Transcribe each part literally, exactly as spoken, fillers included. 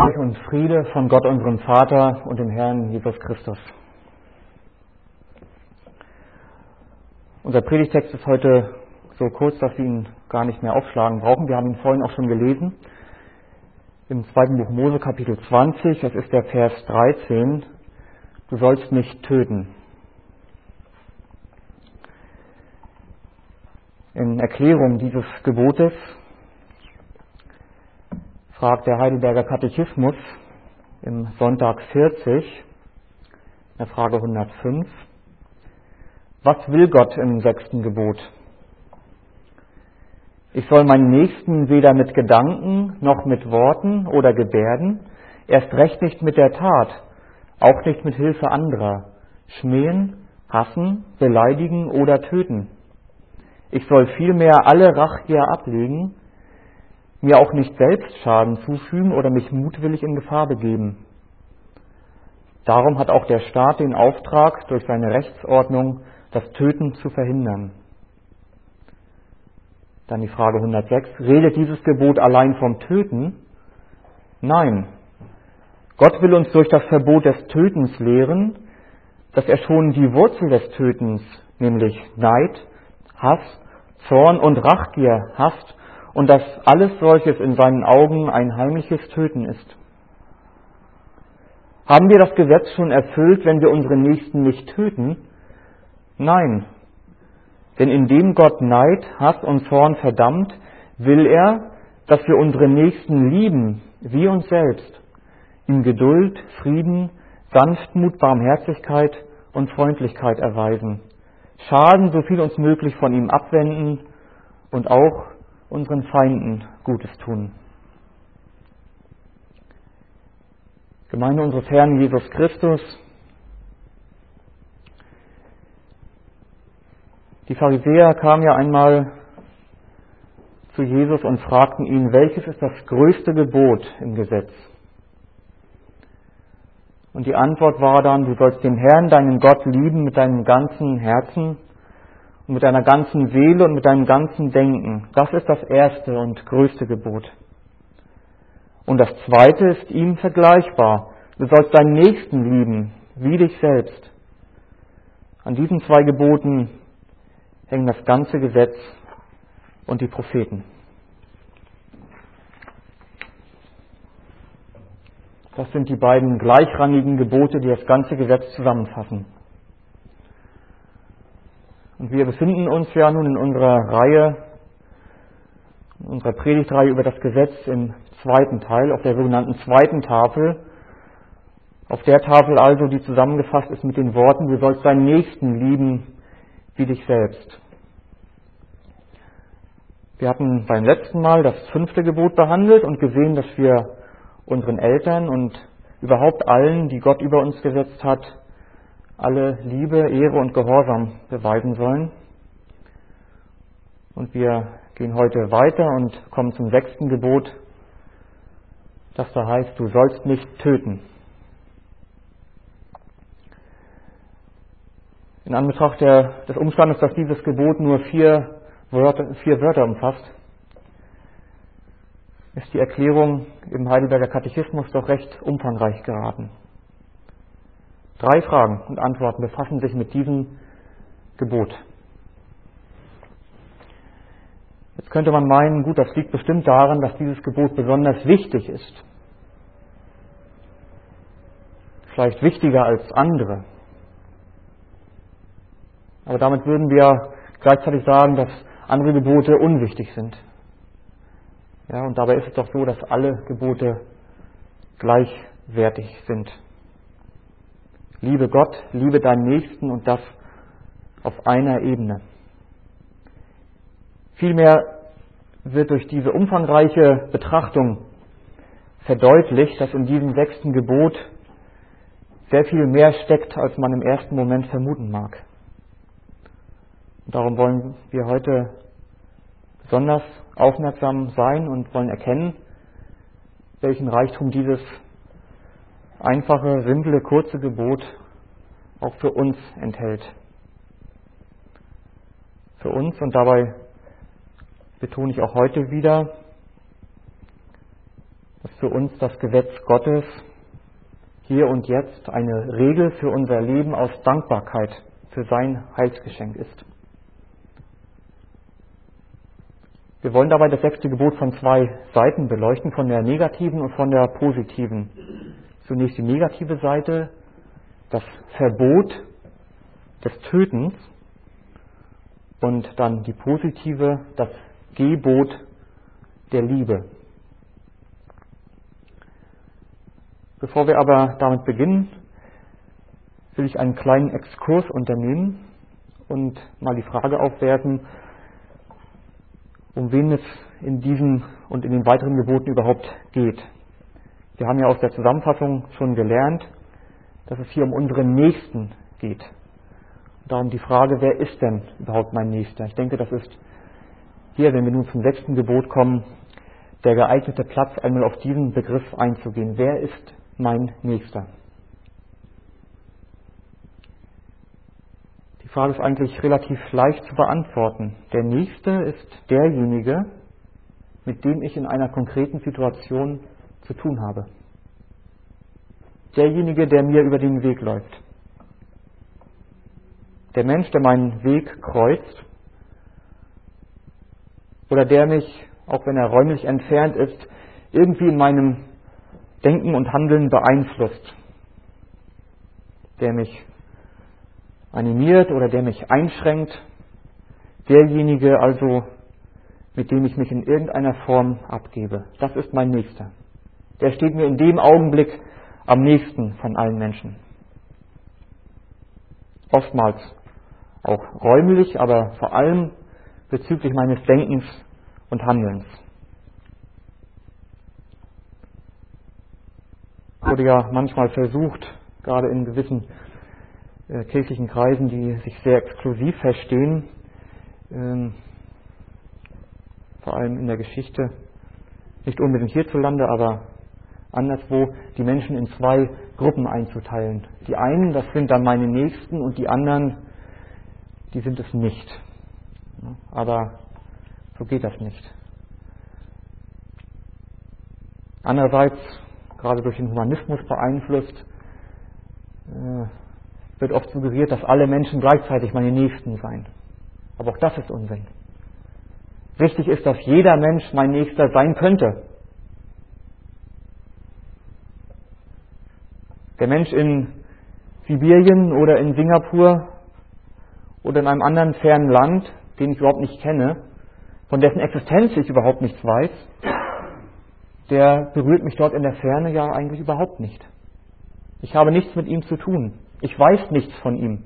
Dank und Friede von Gott, unserem Vater und dem Herrn Jesus Christus. Unser Predigtext ist heute so kurz, dass wir ihn gar nicht mehr aufschlagen brauchen. Wir haben ihn vorhin auch schon gelesen. Im zweiten Buch Mose, Kapitel zwanzig, das ist der Vers dreizehn. Du sollst nicht töten. In Erklärung dieses Gebotes fragt der Heidelberger Katechismus im Sonntag vierzig, in der Frage hundertfünf, was will Gott im sechsten Gebot? Ich soll meinen Nächsten weder mit Gedanken noch mit Worten oder Gebärden, erst recht nicht mit der Tat, auch nicht mit Hilfe anderer, schmähen, hassen, beleidigen oder töten. Ich soll vielmehr alle Rachgier ablegen, mir auch nicht selbst Schaden zufügen oder mich mutwillig in Gefahr begeben. Darum hat auch der Staat den Auftrag, durch seine Rechtsordnung das Töten zu verhindern. Dann die Frage hundertsechs. Redet dieses Gebot allein vom Töten? Nein. Gott will uns durch das Verbot des Tötens lehren, dass er schon die Wurzel des Tötens, nämlich Neid, Hass, Zorn und Rachgier hasst und dass alles solches in seinen Augen ein heimliches Töten ist. Haben wir das Gesetz schon erfüllt, wenn wir unsere Nächsten nicht töten? Nein. Denn indem Gott Neid, Hass und Zorn verdammt, will er, dass wir unsere Nächsten lieben, wie uns selbst, ihm Geduld, Frieden, Sanftmut, Barmherzigkeit und Freundlichkeit erweisen, Schaden so viel uns möglich von ihm abwenden und auch unseren Feinden Gutes tun. Gemeinde unseres Herrn Jesus Christus, die Pharisäer kamen ja einmal zu Jesus und fragten ihn, welches ist das größte Gebot im Gesetz? Und die Antwort war dann, du sollst den Herrn, deinen Gott, lieben mit deinem ganzen Herzen und mit deiner ganzen Seele und mit deinem ganzen Denken. Das ist das erste und größte Gebot. Und das zweite ist ihm vergleichbar. Du sollst deinen Nächsten lieben, wie dich selbst. An diesen zwei Geboten hängen das ganze Gesetz und die Propheten. Das sind die beiden gleichrangigen Gebote, die das ganze Gesetz zusammenfassen. Und wir befinden uns ja nun in unserer Reihe, in unserer Predigtreihe über das Gesetz im zweiten Teil, auf der sogenannten zweiten Tafel. Auf der Tafel also, die zusammengefasst ist mit den Worten, du sollst deinen Nächsten lieben wie dich selbst. Wir hatten beim letzten Mal das fünfte Gebot behandelt und gesehen, dass wir unseren Eltern und überhaupt allen, die Gott über uns gesetzt hat, alle Liebe, Ehre und Gehorsam beweisen sollen. Und wir gehen heute weiter und kommen zum sechsten Gebot, das da heißt, du sollst nicht töten. In Anbetracht der, des Umstandes, dass dieses Gebot nur vier Wörter, vier Wörter umfasst, ist die Erklärung im Heidelberger Katechismus doch recht umfangreich geraten. Drei Fragen und Antworten befassen sich mit diesem Gebot. Jetzt könnte man meinen, gut, das liegt bestimmt daran, dass dieses Gebot besonders wichtig ist. Vielleicht wichtiger als andere. Aber damit würden wir gleichzeitig sagen, dass andere Gebote unwichtig sind. Ja, und dabei ist es doch so, dass alle Gebote gleichwertig sind. Liebe Gott, liebe deinen Nächsten und das auf einer Ebene. Vielmehr wird durch diese umfangreiche Betrachtung verdeutlicht, dass in diesem sechsten Gebot sehr viel mehr steckt, als man im ersten Moment vermuten mag. Und darum wollen wir heute besonders aufmerksam sein und wollen erkennen, welchen Reichtum dieses einfache, simple, kurze Gebot auch für uns enthält. Für uns, und dabei betone ich auch heute wieder, das für uns das Gesetz Gottes hier und jetzt eine Regel für unser Leben aus Dankbarkeit für sein Heilsgeschenk ist. Wir wollen dabei das sechste Gebot von zwei Seiten beleuchten, von der negativen und von der positiven. Zunächst die negative Seite, das Verbot des Tötens, und dann die positive, das Gebot der Liebe. Bevor wir aber damit beginnen, will ich einen kleinen Exkurs unternehmen und mal die Frage aufwerfen, um wen es in diesen und in den weiteren Geboten überhaupt geht. Wir haben ja aus der Zusammenfassung schon gelernt, dass es hier um unseren Nächsten geht. Darum die Frage, wer ist denn überhaupt mein Nächster? Ich denke, das ist hier, wenn wir nun zum sechsten Gebot kommen, der geeignete Platz, einmal auf diesen Begriff einzugehen. Wer ist mein Nächster? Die Frage ist eigentlich relativ leicht zu beantworten. Der Nächste ist derjenige, mit dem ich in einer konkreten Situation zu tun habe. Derjenige, der mir über den Weg läuft. Der Mensch, der meinen Weg kreuzt, oder der mich, auch wenn er räumlich entfernt ist, irgendwie in meinem Denken und Handeln beeinflusst. Der mich animiert oder der mich einschränkt. Derjenige also, mit dem ich mich in irgendeiner Form abgebe. Das ist mein Nächster. Der steht mir in dem Augenblick am nächsten von allen Menschen. Oftmals auch räumlich, aber vor allem bezüglich meines Denkens und Handelns. Wurde ja manchmal versucht, gerade in gewissen äh, kirchlichen Kreisen, die sich sehr exklusiv verstehen, ähm, vor allem in der Geschichte, nicht unbedingt hierzulande, aber anderswo, die Menschen in zwei Gruppen einzuteilen. Die einen, das sind dann meine Nächsten, und die anderen, die sind es nicht. Aber so geht das nicht. Andererseits, gerade durch den Humanismus beeinflusst, wird oft suggeriert, dass alle Menschen gleichzeitig meine Nächsten seien. Aber auch das ist Unsinn. Richtig ist, dass jeder Mensch mein Nächster sein könnte. Der Mensch in Sibirien oder in Singapur oder in einem anderen fernen Land, den ich überhaupt nicht kenne, von dessen Existenz ich überhaupt nichts weiß, der berührt mich dort in der Ferne ja eigentlich überhaupt nicht. Ich habe nichts mit ihm zu tun. Ich weiß nichts von ihm.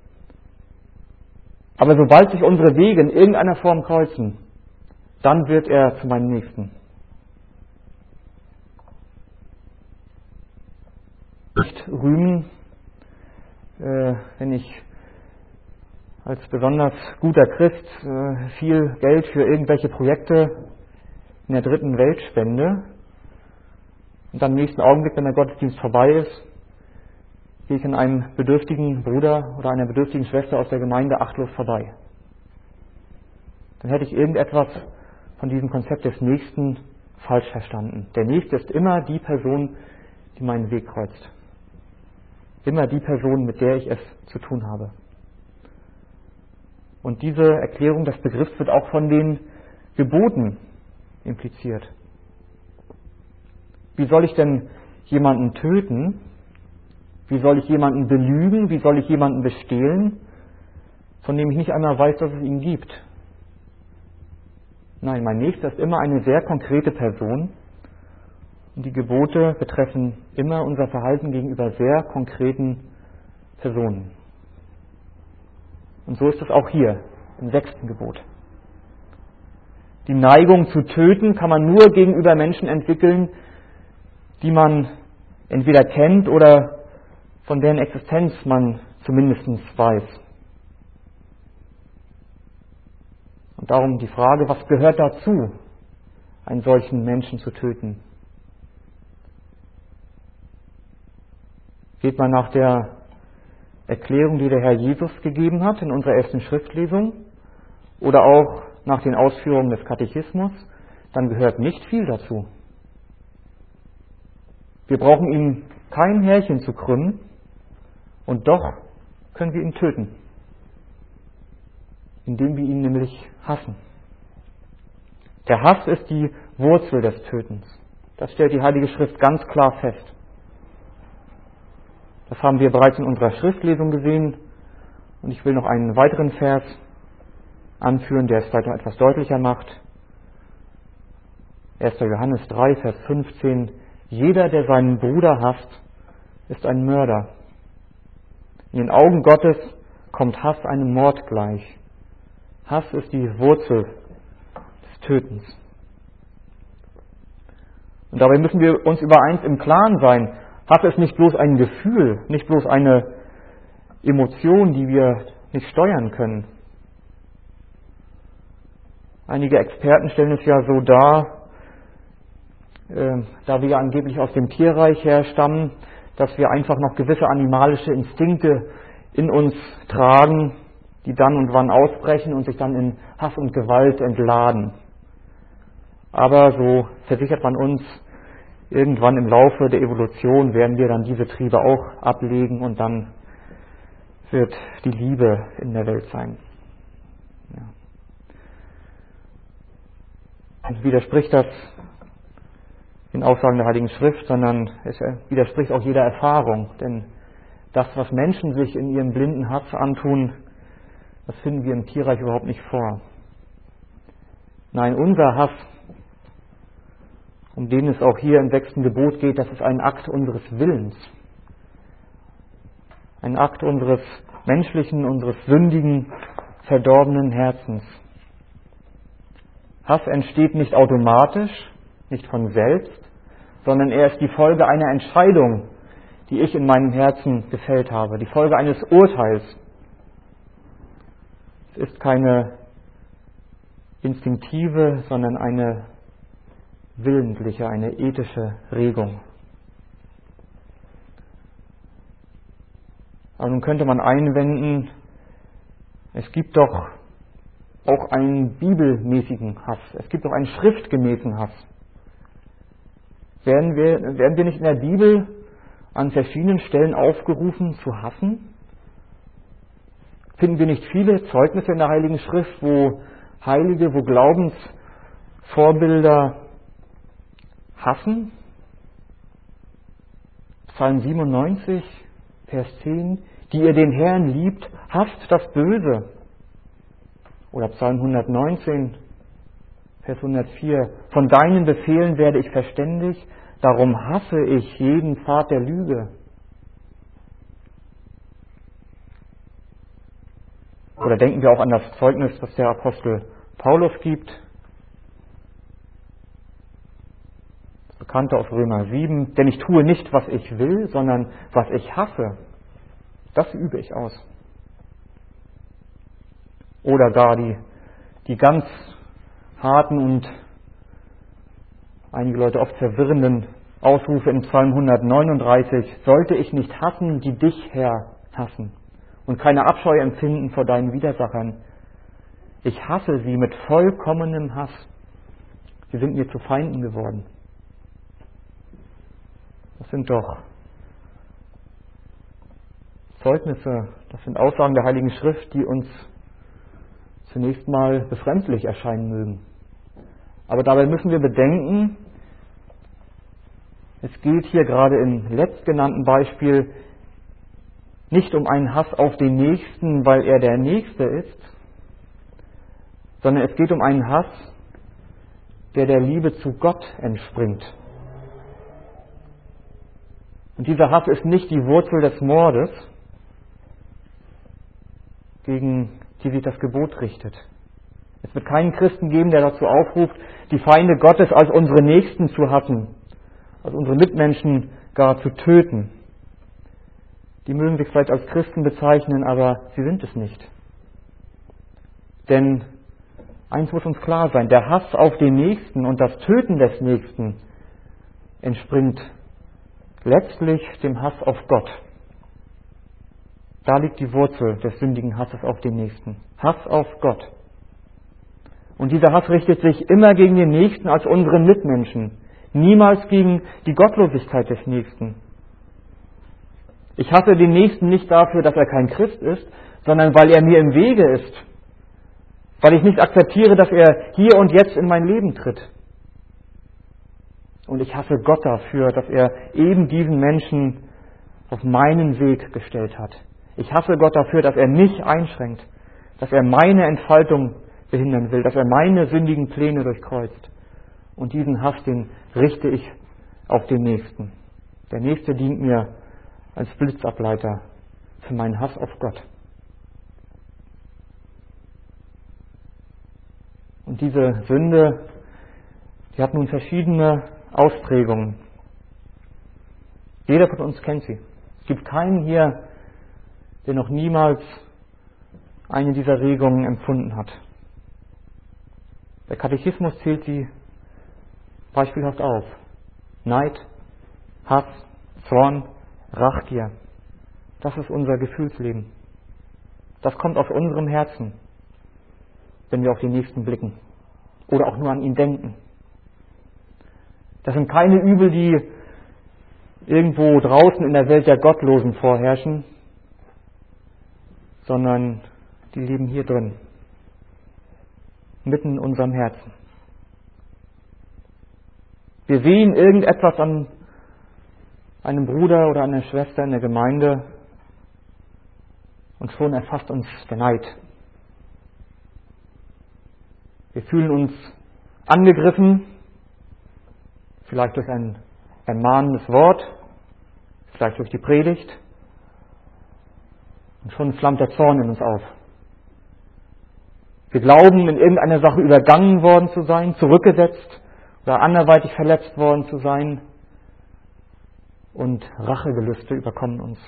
Aber sobald sich unsere Wege in irgendeiner Form kreuzen, dann wird er zu meinem Nächsten. Nicht rühmen, äh, wenn ich als besonders guter Christ äh, viel Geld für irgendwelche Projekte in der dritten Welt spende und dann im nächsten Augenblick, wenn der Gottesdienst vorbei ist, gehe ich an einem bedürftigen Bruder oder einer bedürftigen Schwester aus der Gemeinde achtlos vorbei. Dann hätte ich irgendetwas von diesem Konzept des Nächsten falsch verstanden. Der Nächste ist immer die Person, die meinen Weg kreuzt. Immer die Person, mit der ich es zu tun habe. Und diese Erklärung des Begriffs wird auch von den Geboten impliziert. Wie soll ich denn jemanden töten? Wie soll ich jemanden belügen? Wie soll ich jemanden bestehlen, von dem ich nicht einmal weiß, dass es ihn gibt? Nein, mein Nächster ist immer eine sehr konkrete Person. Und die Gebote betreffen immer unser Verhalten gegenüber sehr konkreten Personen. Und so ist es auch hier, im sechsten Gebot. Die Neigung zu töten kann man nur gegenüber Menschen entwickeln, die man entweder kennt oder von deren Existenz man zumindest weiß. Und darum die Frage, was gehört dazu, einen solchen Menschen zu töten? Geht man nach der Erklärung, die der Herr Jesus gegeben hat in unserer ersten Schriftlesung oder auch nach den Ausführungen des Katechismus, dann gehört nicht viel dazu. Wir brauchen ihm kein Härchen zu krümmen und doch können wir ihn töten, indem wir ihn nämlich hassen. Der Hass ist die Wurzel des Tötens. Das stellt die Heilige Schrift ganz klar fest. Das haben wir bereits in unserer Schriftlesung gesehen und ich will noch einen weiteren Vers anführen, der es vielleicht noch etwas deutlicher macht. erster Johannes drei, Vers fünfzehn. Jeder, der seinen Bruder hasst, ist ein Mörder. In den Augen Gottes kommt Hass einem Mord gleich. Hass ist die Wurzel des Tötens. Und dabei müssen wir uns über eins im Klaren sein. Hass ist nicht bloß ein Gefühl, nicht bloß eine Emotion, die wir nicht steuern können. Einige Experten stellen es ja so dar, äh, da wir ja angeblich aus dem Tierreich herstammen, dass wir einfach noch gewisse animalische Instinkte in uns tragen, die dann und wann ausbrechen und sich dann in Hass und Gewalt entladen. Aber so versichert man uns, irgendwann im Laufe der Evolution werden wir dann diese Triebe auch ablegen und dann wird die Liebe in der Welt sein. Ja. Und widerspricht das den Aussagen der Heiligen Schrift, sondern es widerspricht auch jeder Erfahrung. Denn das, was Menschen sich in ihrem blinden Hass antun, das finden wir im Tierreich überhaupt nicht vor. Nein, unser Hass, um den es auch hier im sechsten Gebot geht, das ist ein Akt unseres Willens. Ein Akt unseres menschlichen, unseres sündigen, verdorbenen Herzens. Hass entsteht nicht automatisch, nicht von selbst, sondern er ist die Folge einer Entscheidung, die ich in meinem Herzen gefällt habe, die Folge eines Urteils. Es ist keine instinktive, sondern eine willentliche, eine ethische Regung. Aber nun könnte man einwenden, es gibt doch auch einen bibelmäßigen Hass, es gibt doch einen schriftgemäßen Hass. Werden wir, werden wir nicht in der Bibel an verschiedenen Stellen aufgerufen zu hassen? Finden wir nicht viele Zeugnisse in der Heiligen Schrift, wo Heilige, wo Glaubensvorbilder hassen? Psalm siebenundneunzig, Vers zehn, die ihr den Herrn liebt, hasst das Böse. Oder Psalm hundertneunzehn, Vers hundertvier, von deinen Befehlen werde ich verständig, darum hasse ich jeden Pfad der Lüge. Oder denken wir auch an das Zeugnis, das der Apostel Paulus gibt. Das Bekannte aus Römer sieben. Denn ich tue nicht, was ich will, sondern was ich hasse. Das übe ich aus. Oder gar die, die ganz harten und einige Leute oft verwirrenden Ausrufe in Psalm hundertneununddreißig. Sollte ich nicht hassen, die dich, Herr, hassen und keine Abscheu empfinden vor deinen Widersachern. Ich hasse sie mit vollkommenem Hass. Sie sind mir zu Feinden geworden. Das sind doch Zeugnisse, das sind Aussagen der Heiligen Schrift, die uns zunächst mal befremdlich erscheinen mögen. Aber dabei müssen wir bedenken, es geht hier gerade im letztgenannten Beispiel nicht um einen Hass auf den Nächsten, weil er der Nächste ist, sondern es geht um einen Hass, der der Liebe zu Gott entspringt. Und dieser Hass ist nicht die Wurzel des Mordes, gegen die sich das Gebot richtet. Es wird keinen Christen geben, der dazu aufruft, die Feinde Gottes als unsere Nächsten zu hassen, als unsere Mitmenschen gar zu töten. Die mögen sich vielleicht als Christen bezeichnen, aber sie sind es nicht. Denn eins muss uns klar sein, der Hass auf den Nächsten und das Töten des Nächsten entspringt letztlich dem Hass auf Gott. Da liegt die Wurzel des sündigen Hasses auf den Nächsten. Hass auf Gott. Und dieser Hass richtet sich immer gegen den Nächsten als unseren Mitmenschen, niemals gegen die Gottlosigkeit des Nächsten. Ich hasse den Nächsten nicht dafür, dass er kein Christ ist, sondern weil er mir im Wege ist, weil ich nicht akzeptiere, dass er hier und jetzt in mein Leben tritt. Und ich hasse Gott dafür, dass er eben diesen Menschen auf meinen Weg gestellt hat. Ich hasse Gott dafür, dass er mich einschränkt, dass er meine Entfaltung behindern will, dass er meine sündigen Pläne durchkreuzt. Und diesen Hass, den richte ich auf den Nächsten. Der Nächste dient mir als Blitzableiter für meinen Hass auf Gott. Und diese Sünde, die hat nun verschiedene Ausprägungen. Jeder von uns kennt sie. Es gibt keinen hier, der noch niemals eine dieser Regungen empfunden hat. Der Katechismus zählt sie beispielhaft auf. Neid, Hass, Zorn, Rachgier. Das ist unser Gefühlsleben. Das kommt aus unserem Herzen, wenn wir auf den Nächsten blicken oder auch nur an ihn denken. Das sind keine Übel, die irgendwo draußen in der Welt der Gottlosen vorherrschen, sondern die leben hier drin, mitten in unserem Herzen. Wir sehen irgendetwas an einem Bruder oder einer Schwester in der Gemeinde und schon erfasst uns der Neid. Wir fühlen uns angegriffen, vielleicht durch ein ermahnendes Wort, vielleicht durch die Predigt, und schon flammt der Zorn in uns auf. Wir glauben, in irgendeiner Sache übergangen worden zu sein, zurückgesetzt oder anderweitig verletzt worden zu sein, und Rachegelüste überkommen uns.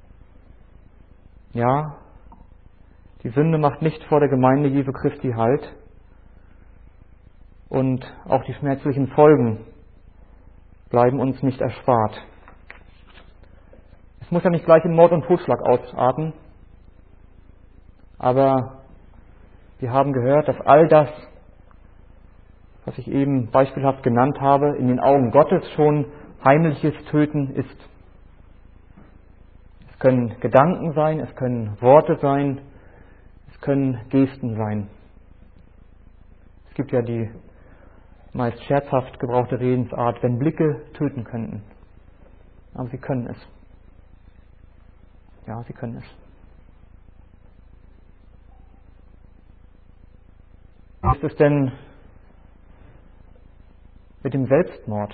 Ja, die Sünde macht nicht vor der Gemeinde Jesu Christi Halt, und auch die schmerzlichen Folgen bleiben uns nicht erspart. Es muss ja nicht gleich in Mord und Totschlag ausarten, aber wir haben gehört, dass all das, was ich eben beispielhaft genannt habe, in den Augen Gottes schon heimliches Töten ist. Es können Gedanken sein, es können Worte sein, es können Gesten sein. Es gibt ja die meist scherzhaft gebrauchte Redensart, wenn Blicke töten könnten. Aber sie können es. Ja, sie können es. Wie ist es denn mit dem Selbstmord?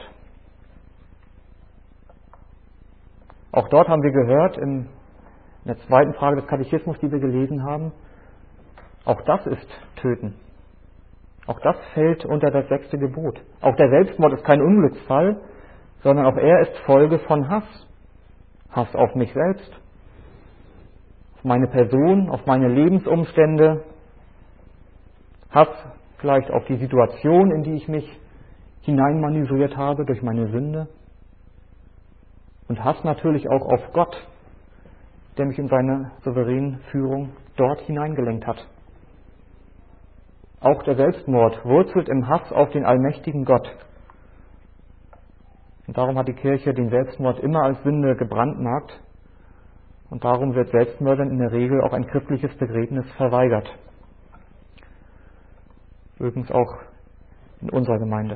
Auch dort haben wir gehört, in der zweiten Frage des Katechismus, die wir gelesen haben, auch das ist Töten. Auch das fällt unter das sechste Gebot. Auch der Selbstmord ist kein Unglücksfall, sondern auch er ist Folge von Hass. Hass auf mich selbst, auf meine Person, auf meine Lebensumstände, Hass vielleicht auf die Situation, in die ich mich hineinmanövriert habe durch meine Sünde. Und Hass natürlich auch auf Gott, der mich in seine souveräne Führung dort hineingelenkt hat. Auch der Selbstmord wurzelt im Hass auf den allmächtigen Gott. Und darum hat die Kirche den Selbstmord immer als Sünde gebrandmarkt. Und darum wird Selbstmördern in der Regel auch ein christliches Begräbnis verweigert. Übrigens auch in unserer Gemeinde.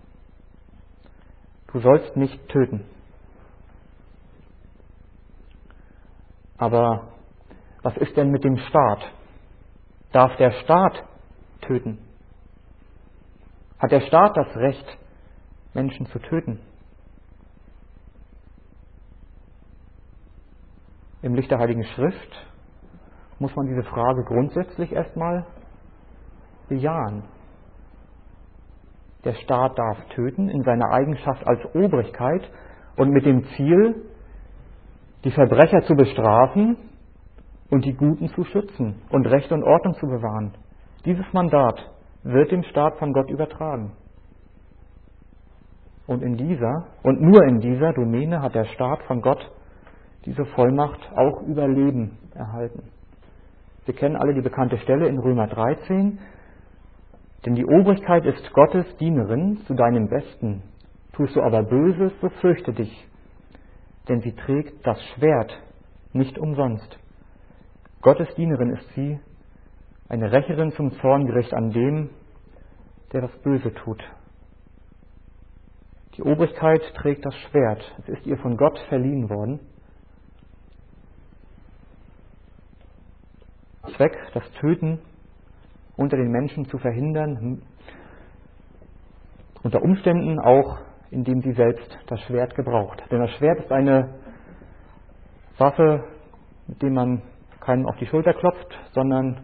Du sollst nicht töten. Aber was ist denn mit dem Staat? Darf der Staat töten? Hat der Staat das Recht, Menschen zu töten? Im Licht der Heiligen Schrift muss man diese Frage grundsätzlich erstmal bejahen. Der Staat darf töten in seiner Eigenschaft als Obrigkeit und mit dem Ziel, die Verbrecher zu bestrafen und die Guten zu schützen und Recht und Ordnung zu bewahren. Dieses Mandat wird dem Staat von Gott übertragen. Und in dieser, und nur in dieser Domäne hat der Staat von Gott diese Vollmacht auch über Leben erhalten. Wir kennen alle die bekannte Stelle in Römer dreizehn. Denn die Obrigkeit ist Gottes Dienerin zu deinem Besten. Tust du aber Böses, so fürchte dich, denn sie trägt das Schwert nicht umsonst. Gottes Dienerin ist sie, eine Rächerin zum Zorngericht an dem, der das Böse tut. Die Obrigkeit trägt das Schwert. Es ist ihr von Gott verliehen worden. Zweck, das Töten unter den Menschen zu verhindern, unter Umständen auch, indem sie selbst das Schwert gebraucht. Denn das Schwert ist eine Waffe, mit der man keinem auf die Schulter klopft, sondern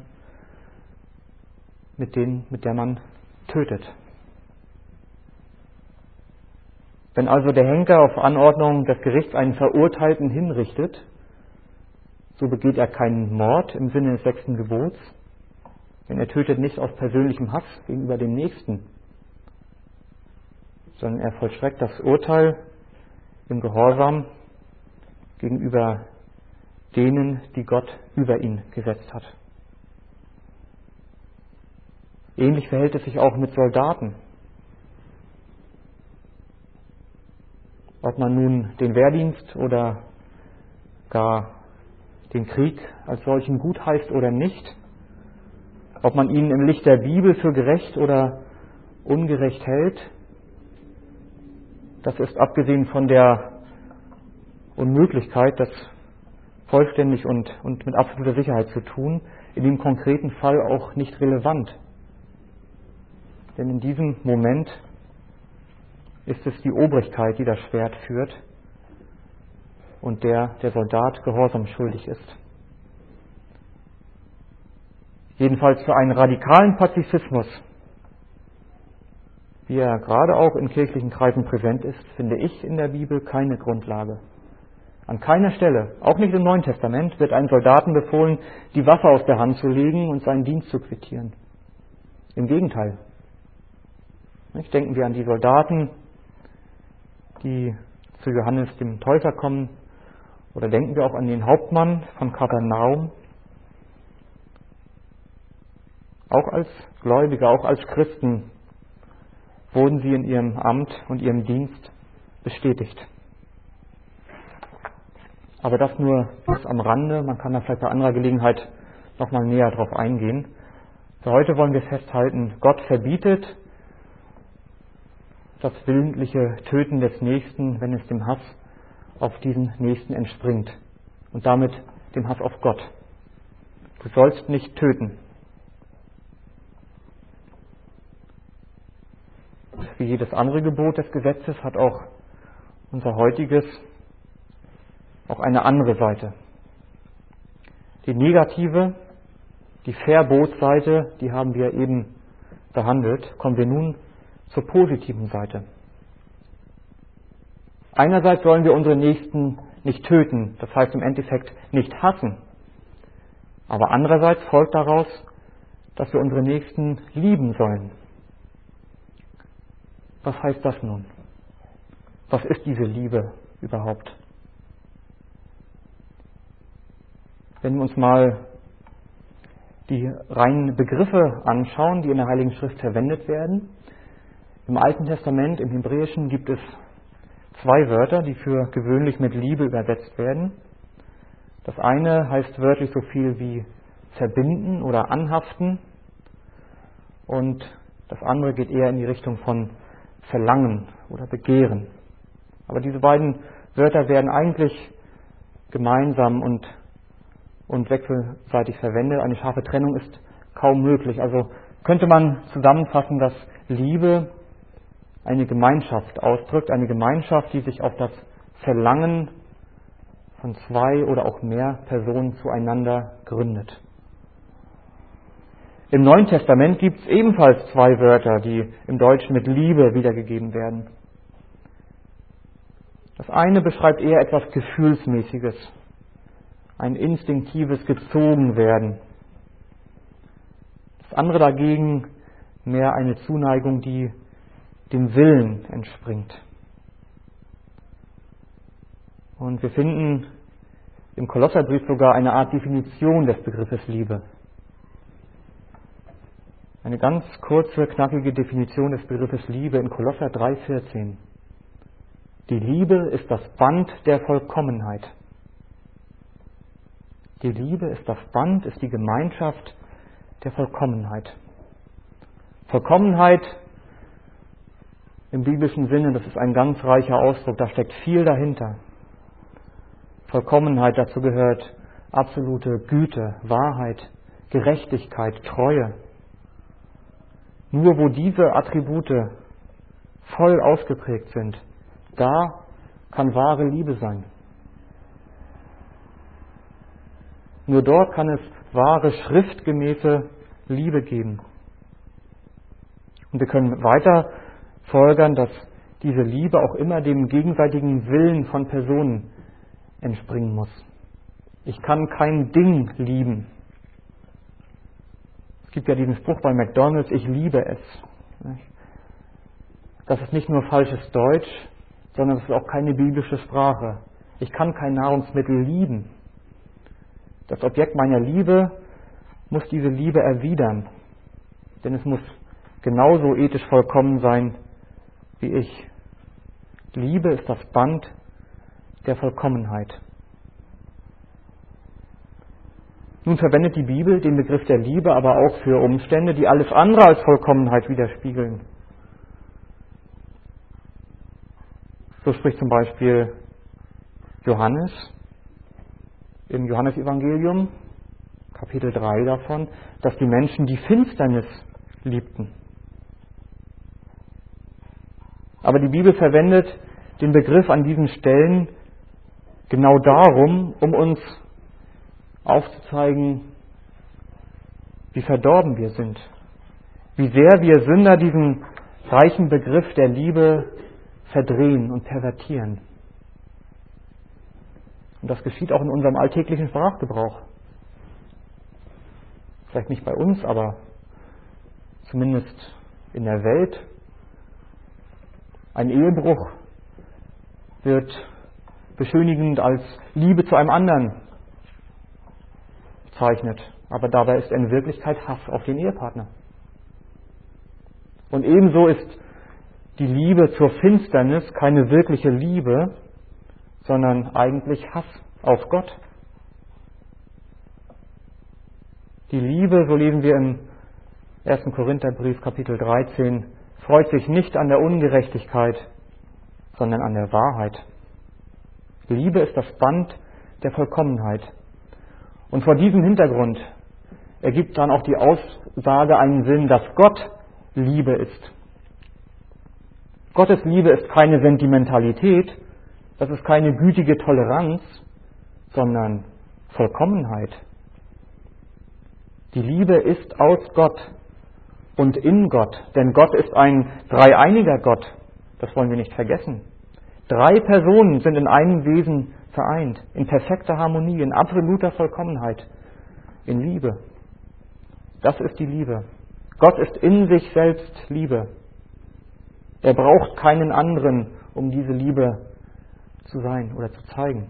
mit, denen, mit der man tötet. Wenn also der Henker auf Anordnung des Gerichts einen Verurteilten hinrichtet, so begeht er keinen Mord im Sinne des sechsten Gebots, denn er tötet nicht aus persönlichem Hass gegenüber dem Nächsten, sondern er vollstreckt das Urteil im Gehorsam gegenüber denen, die Gott über ihn gesetzt hat. Ähnlich verhält es sich auch mit Soldaten. Ob man nun den Wehrdienst oder gar den Krieg als solchen gut heißt oder nicht, ob man ihn im Licht der Bibel für gerecht oder ungerecht hält, das ist abgesehen von der Unmöglichkeit, das vollständig und, und mit absoluter Sicherheit zu tun, in dem konkreten Fall auch nicht relevant. Denn in diesem Moment ist es die Obrigkeit, die das Schwert führt und der der Soldat Gehorsam schuldig ist. Jedenfalls für einen radikalen Pazifismus, wie er gerade auch in kirchlichen Kreisen präsent ist, finde ich in der Bibel keine Grundlage. An keiner Stelle, auch nicht im Neuen Testament, wird einem Soldaten befohlen, die Waffe aus der Hand zu legen und seinen Dienst zu quittieren. Im Gegenteil. Denken wir an die Soldaten, die zu Johannes dem Täufer kommen, oder denken wir auch an den Hauptmann von Kapernaum. Auch als Gläubige, auch als Christen wurden sie in ihrem Amt und ihrem Dienst bestätigt. Aber das nur bis am Rande, man kann da vielleicht bei anderer Gelegenheit nochmal näher drauf eingehen. Für heute wollen wir festhalten, Gott verbietet das willentliche Töten des Nächsten, wenn es dem Hass auf diesen Nächsten entspringt und damit dem Hass auf Gott. Du sollst nicht töten. Wie jedes andere Gebot des Gesetzes hat auch unser heutiges auch eine andere Seite. Die negative, die Verbotsseite, die haben wir eben behandelt. Kommen wir nun zur positiven Seite. Einerseits sollen wir unsere Nächsten nicht töten, das heißt im Endeffekt nicht hassen. Aber andererseits folgt daraus, dass wir unsere Nächsten lieben sollen. Was heißt das nun? Was ist diese Liebe überhaupt? Wenn wir uns mal die reinen Begriffe anschauen, die in der Heiligen Schrift verwendet werden. Im Alten Testament, im Hebräischen, gibt es zwei Wörter, die für gewöhnlich mit Liebe übersetzt werden. Das eine heißt wörtlich so viel wie verbinden oder anhaften und das andere geht eher in die Richtung von verlangen oder begehren. Aber diese beiden Wörter werden eigentlich gemeinsam und, und wechselseitig verwendet. Eine scharfe Trennung ist kaum möglich. Also könnte man zusammenfassen, dass Liebe eine Gemeinschaft ausdrückt, eine Gemeinschaft, die sich auf das Verlangen von zwei oder auch mehr Personen zueinander gründet. Im Neuen Testament gibt es ebenfalls zwei Wörter, die im Deutschen mit Liebe wiedergegeben werden. Das eine beschreibt eher etwas Gefühlsmäßiges, ein instinktives Gezogenwerden. Das andere dagegen mehr eine Zuneigung, die dem Willen entspringt. Und wir finden im Kolosserbrief sogar eine Art Definition des Begriffes Liebe. Eine ganz kurze, knackige Definition des Begriffes Liebe in Kolosser drei vierzehn. Die Liebe ist das Band der Vollkommenheit. Die Liebe ist das Band, ist die Gemeinschaft der Vollkommenheit. Vollkommenheit im biblischen Sinne, das ist ein ganz reicher Ausdruck, da steckt viel dahinter. Vollkommenheit, dazu gehört absolute Güte, Wahrheit, Gerechtigkeit, Treue. Nur wo diese Attribute voll ausgeprägt sind, da kann wahre Liebe sein. Nur dort kann es wahre, schriftgemäße Liebe geben. Und wir können weiter folgern, dass diese Liebe auch immer dem gegenseitigen Willen von Personen entspringen muss. Ich kann kein Ding lieben. Es gibt ja diesen Spruch bei McDonald's, ich liebe es. Das ist nicht nur falsches Deutsch, sondern es ist auch keine biblische Sprache. Ich kann kein Nahrungsmittel lieben. Das Objekt meiner Liebe muss diese Liebe erwidern, denn es muss genauso ethisch vollkommen sein wie ich. Liebe ist das Band der Vollkommenheit. Nun verwendet die Bibel den Begriff der Liebe aber auch für Umstände, die alles andere als Vollkommenheit widerspiegeln. So spricht zum Beispiel Johannes im Johannesevangelium, Kapitel drei davon, dass die Menschen die Finsternis liebten. Aber die Bibel verwendet den Begriff an diesen Stellen genau darum, um uns aufzuzeigen, wie verdorben wir sind, wie sehr wir Sünder diesen reichen Begriff der Liebe verdrehen und pervertieren. Und das geschieht auch in unserem alltäglichen Sprachgebrauch. Vielleicht nicht bei uns, aber zumindest in der Welt. Ein Ehebruch wird beschönigend als Liebe zu einem anderen bezeichnet. Aber dabei ist in Wirklichkeit Hass auf den Ehepartner. Und ebenso ist die Liebe zur Finsternis keine wirkliche Liebe, sondern eigentlich Hass auf Gott. Die Liebe, so lesen wir im ersten Korintherbrief, Kapitel dreizehn, freut sich nicht an der Ungerechtigkeit, sondern an der Wahrheit. Liebe ist das Band der Vollkommenheit. Und vor diesem Hintergrund ergibt dann auch die Aussage einen Sinn, dass Gott Liebe ist. Gottes Liebe ist keine Sentimentalität, das ist keine gütige Toleranz, sondern Vollkommenheit. Die Liebe ist aus Gott und in Gott, denn Gott ist ein dreieiniger Gott, das wollen wir nicht vergessen. Drei Personen sind in einem Wesen vereint, in perfekter Harmonie, in absoluter Vollkommenheit, in Liebe. Das ist die Liebe. Gott ist in sich selbst Liebe. Er braucht keinen anderen, um diese Liebe zu sein oder zu zeigen.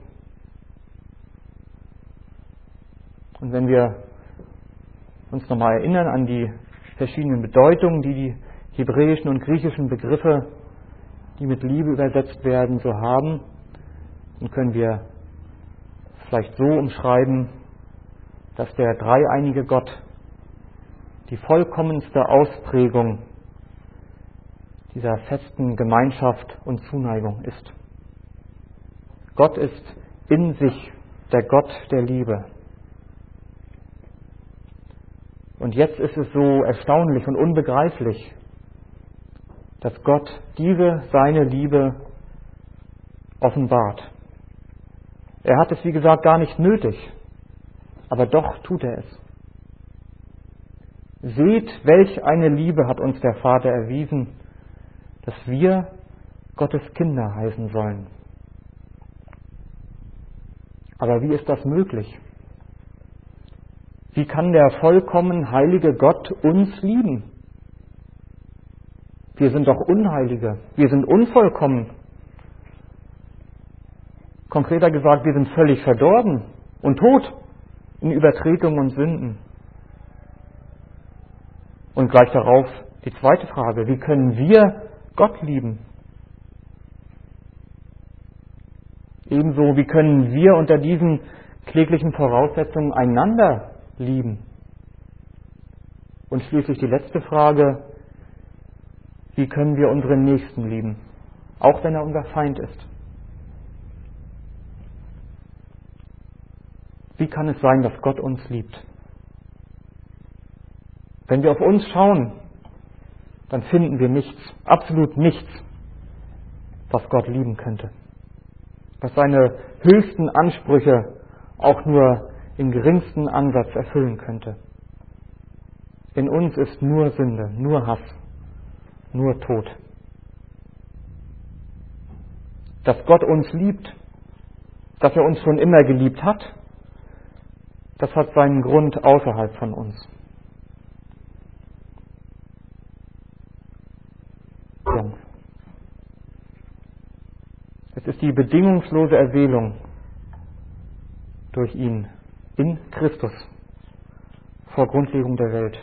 Und wenn wir uns nochmal erinnern an die verschiedenen Bedeutungen, die die hebräischen und griechischen Begriffe, die mit Liebe übersetzt werden, so haben, dann können wir vielleicht so umschreiben, dass der dreieinige Gott die vollkommenste Ausprägung dieser festen Gemeinschaft und Zuneigung ist. Gott ist in sich der Gott der Liebe. Und jetzt ist es so erstaunlich und unbegreiflich, dass Gott diese seine Liebe offenbart. Er hat es, wie gesagt, gar nicht nötig, aber doch tut er es. Seht, welch eine Liebe hat uns der Vater erwiesen, dass wir Gottes Kinder heißen sollen. Aber wie ist das möglich? Wie kann der vollkommen heilige Gott uns lieben? Wir sind doch Unheilige, wir sind unvollkommen. Konkreter gesagt, wir sind völlig verdorben und tot in Übertretungen und Sünden. Und gleich darauf die zweite Frage, wie können wir Gott lieben? Ebenso, wie können wir unter diesen kläglichen Voraussetzungen einander lieben? Und schließlich die letzte Frage, wie können wir unseren Nächsten lieben, auch wenn er unser Feind ist? Wie kann es sein, dass Gott uns liebt? Wenn wir auf uns schauen, dann finden wir nichts, absolut nichts, was Gott lieben könnte. Was seine höchsten Ansprüche auch nur im geringsten Ansatz erfüllen könnte. In uns ist nur Sünde, nur Hass, nur Tod. Dass Gott uns liebt, dass er uns schon immer geliebt hat, das hat seinen Grund außerhalb von uns. Es ist die bedingungslose Erwählung durch ihn in Christus vor Grundlegung der Welt.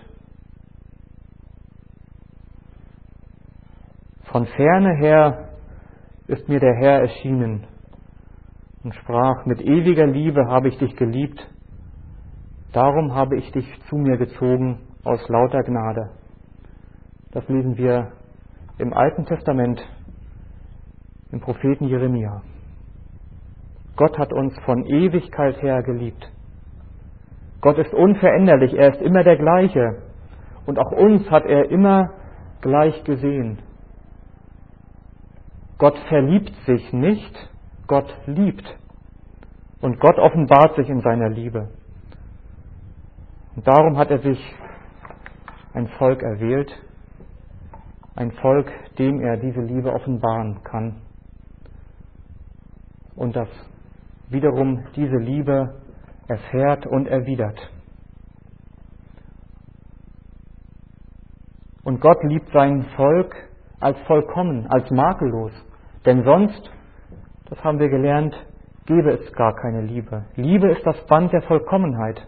Von ferne her ist mir der Herr erschienen und sprach, mit ewiger Liebe habe ich dich geliebt, darum habe ich dich zu mir gezogen aus lauter Gnade. Das lesen wir im Alten Testament, im Propheten Jeremia. Gott hat uns von Ewigkeit her geliebt. Gott ist unveränderlich, er ist immer der gleiche. Und auch uns hat er immer gleich gesehen. Gott verliebt sich nicht, Gott liebt. Und Gott offenbart sich in seiner Liebe. Und darum hat er sich ein Volk erwählt, ein Volk, dem er diese Liebe offenbaren kann. Und das wiederum diese Liebe erfährt und erwidert. Und Gott liebt sein Volk als vollkommen, als makellos. Denn sonst, das haben wir gelernt, gäbe es gar keine Liebe. Liebe ist das Band der Vollkommenheit.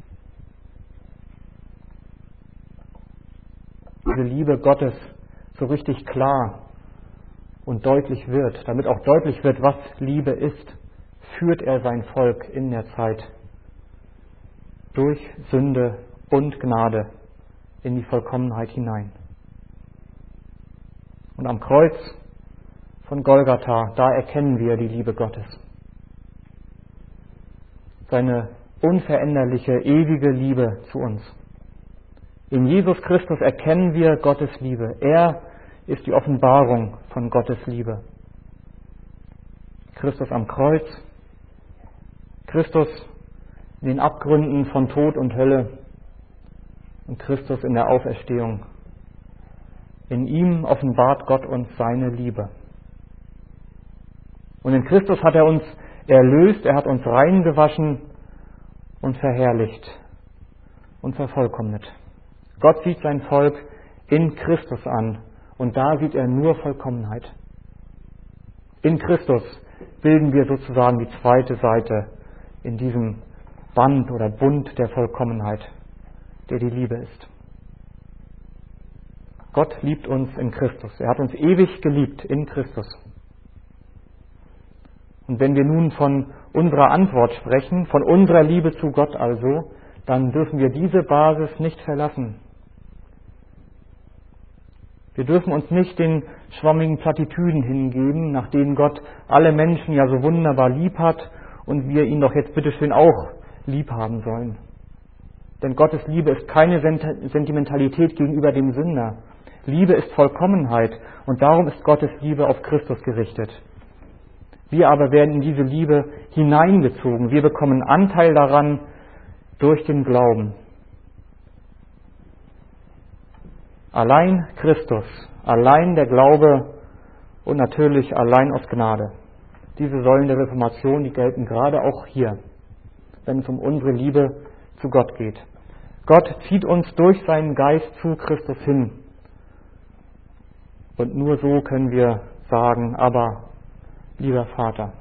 Diese Liebe Gottes so richtig klar und deutlich wird, damit auch deutlich wird, was Liebe ist, führt er sein Volk in der Zeit durch Sünde und Gnade in die Vollkommenheit hinein. Und am Kreuz von Golgatha, da erkennen wir die Liebe Gottes. Seine unveränderliche, ewige Liebe zu uns. In Jesus Christus erkennen wir Gottes Liebe. Er ist die Offenbarung von Gottes Liebe. Christus am Kreuz, Christus in den Abgründen von Tod und Hölle und Christus in der Auferstehung. In ihm offenbart Gott uns seine Liebe. Und in Christus hat er uns erlöst, er hat uns reingewaschen und verherrlicht und vervollkommnet. Gott sieht sein Volk in Christus an und da sieht er nur Vollkommenheit. In Christus bilden wir sozusagen die zweite Seite in diesem Band oder Bund der Vollkommenheit, der die Liebe ist. Gott liebt uns in Christus. Er hat uns ewig geliebt in Christus. Und wenn wir nun von unserer Antwort sprechen, von unserer Liebe zu Gott also, dann dürfen wir diese Basis nicht verlassen. Wir dürfen uns nicht den schwammigen Plattitüden hingeben, nach denen Gott alle Menschen ja so wunderbar lieb hat und wir ihn doch jetzt bitteschön auch lieb haben sollen. Denn Gottes Liebe ist keine Sentimentalität gegenüber dem Sünder. Liebe ist Vollkommenheit und darum ist Gottes Liebe auf Christus gerichtet. Wir aber werden in diese Liebe hineingezogen. Wir bekommen Anteil daran durch den Glauben. Allein Christus, allein der Glaube und natürlich allein aus Gnade. Diese Säulen der Reformation, die gelten gerade auch hier, wenn es um unsere Liebe zu Gott geht. Gott zieht uns durch seinen Geist zu Christus hin. Und nur so können wir sagen, aber lieber Vater.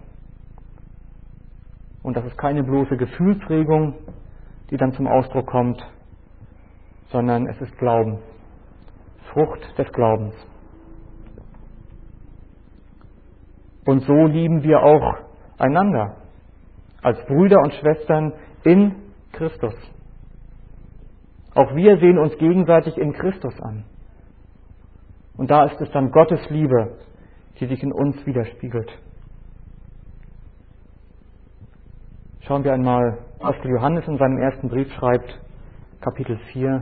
Und das ist keine bloße Gefühlsregung, die dann zum Ausdruck kommt, sondern es ist Glauben. Frucht des Glaubens. Und so lieben wir auch einander, als Brüder und Schwestern in Christus. Auch wir sehen uns gegenseitig in Christus an. Und da ist es dann Gottes Liebe, die sich in uns widerspiegelt. Schauen wir einmal, was Johannes in seinem ersten Brief schreibt, Kapitel vier.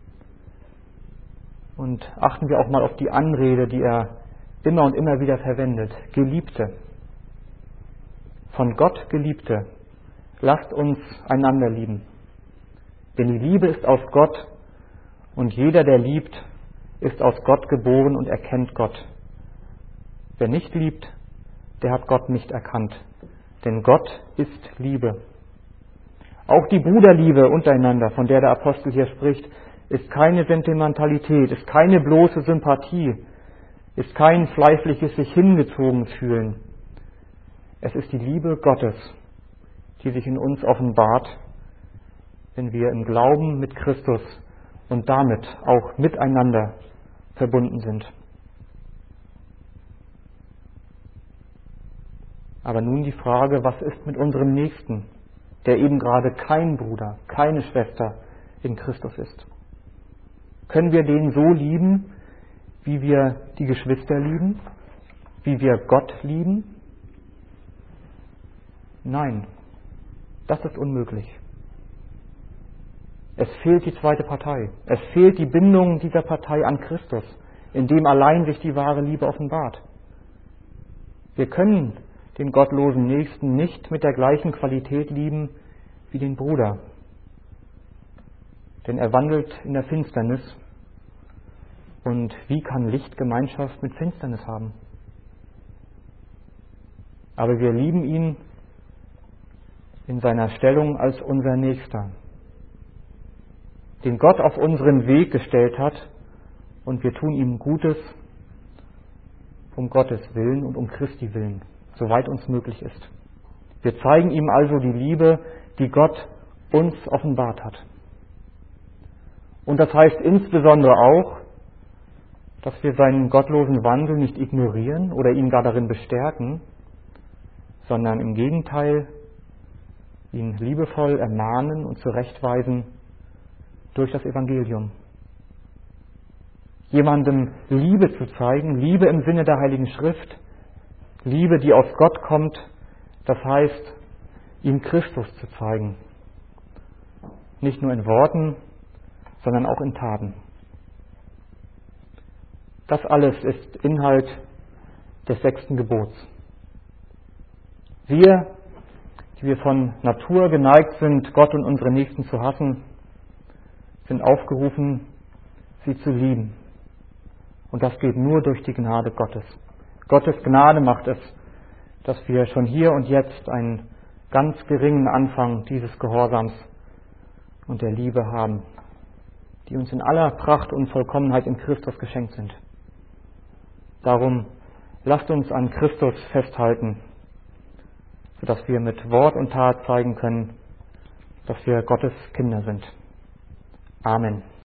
Und achten wir auch mal auf die Anrede, die er immer und immer wieder verwendet. Geliebte, von Gott Geliebte, lasst uns einander lieben. Denn die Liebe ist aus Gott und jeder, der liebt, ist aus Gott geboren und erkennt Gott. Wer nicht liebt, der hat Gott nicht erkannt. Denn Gott ist Liebe. Auch die Bruderliebe untereinander, von der der Apostel hier spricht, ist keine Sentimentalität, ist keine bloße Sympathie, ist kein fleißliches sich hingezogen fühlen. Es ist die Liebe Gottes, die sich in uns offenbart, wenn wir im Glauben mit Christus und damit auch miteinander verbunden sind. Aber nun die Frage, was ist mit unserem Nächsten, der eben gerade kein Bruder, keine Schwester in Christus ist? Können wir den so lieben, wie wir die Geschwister lieben, wie wir Gott lieben? Nein, das ist unmöglich. Es fehlt die zweite Partei. Es fehlt die Bindung dieser Partei an Christus, in dem allein sich die wahre Liebe offenbart. Wir können den gottlosen Nächsten nicht mit der gleichen Qualität lieben wie den Bruder. Denn er wandelt in der Finsternis. Und wie kann Licht Gemeinschaft mit Finsternis haben? Aber wir lieben ihn in seiner Stellung als unser Nächster, den Gott auf unseren Weg gestellt hat, und wir tun ihm Gutes um Gottes Willen und um Christi Willen, soweit uns möglich ist. Wir zeigen ihm also die Liebe, die Gott uns offenbart hat. Und das heißt insbesondere auch, dass wir seinen gottlosen Wandel nicht ignorieren oder ihn gar darin bestärken, sondern im Gegenteil ihn liebevoll ermahnen und zurechtweisen durch das Evangelium. Jemandem Liebe zu zeigen, Liebe im Sinne der Heiligen Schrift, Liebe, die aus Gott kommt, das heißt, ihm Christus zu zeigen. Nicht nur in Worten, sondern auch in Taten. Das alles ist Inhalt des sechsten Gebots. Wir, die wir von Natur geneigt sind, Gott und unsere Nächsten zu hassen, sind aufgerufen, sie zu lieben. Und das geht nur durch die Gnade Gottes. Gottes Gnade macht es, dass wir schon hier und jetzt einen ganz geringen Anfang dieses Gehorsams und der Liebe haben, die uns in aller Pracht und Vollkommenheit in Christus geschenkt sind. Darum lasst uns an Christus festhalten, sodass wir mit Wort und Tat zeigen können, dass wir Gottes Kinder sind. Amen.